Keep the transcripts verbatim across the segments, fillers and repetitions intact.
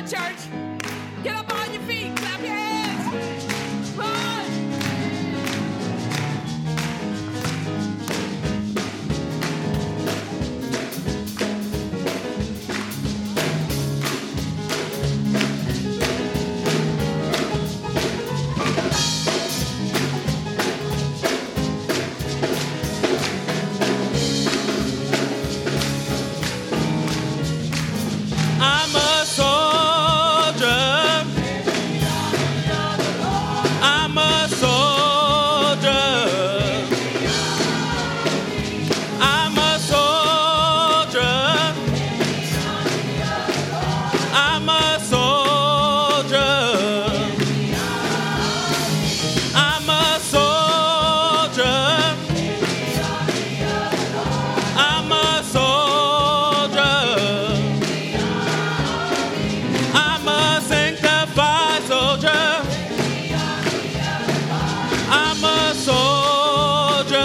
church. Get up on your feet. Clap your hands. Run. I'm a soldier. I'm a soldier. I'm a soldier. I'm a soldier. I'm a soldier. I'm a soldier. I'm a sanctified soldier. I'm a soldier.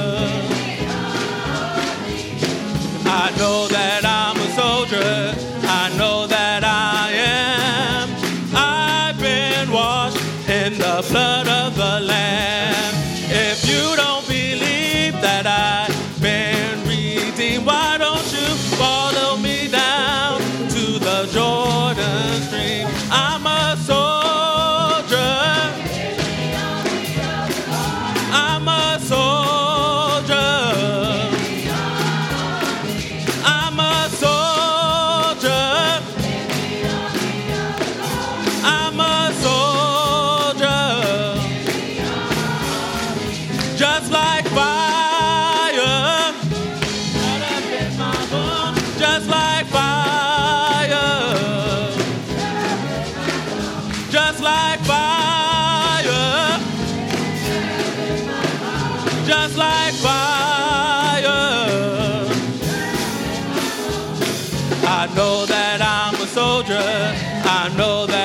I know that I'm a soldier. I know that I am. I've been washed in the blood of the Lamb. If you don't believe that I've been redeemed, why don't you follow me down to the Jordan stream? I'm a soldier. I'm a soldier. I'm a soldier. I'm a soldier. Just like fire. Just like fire. Just like fire. Just like fire. I know that I'm a soldier. I know that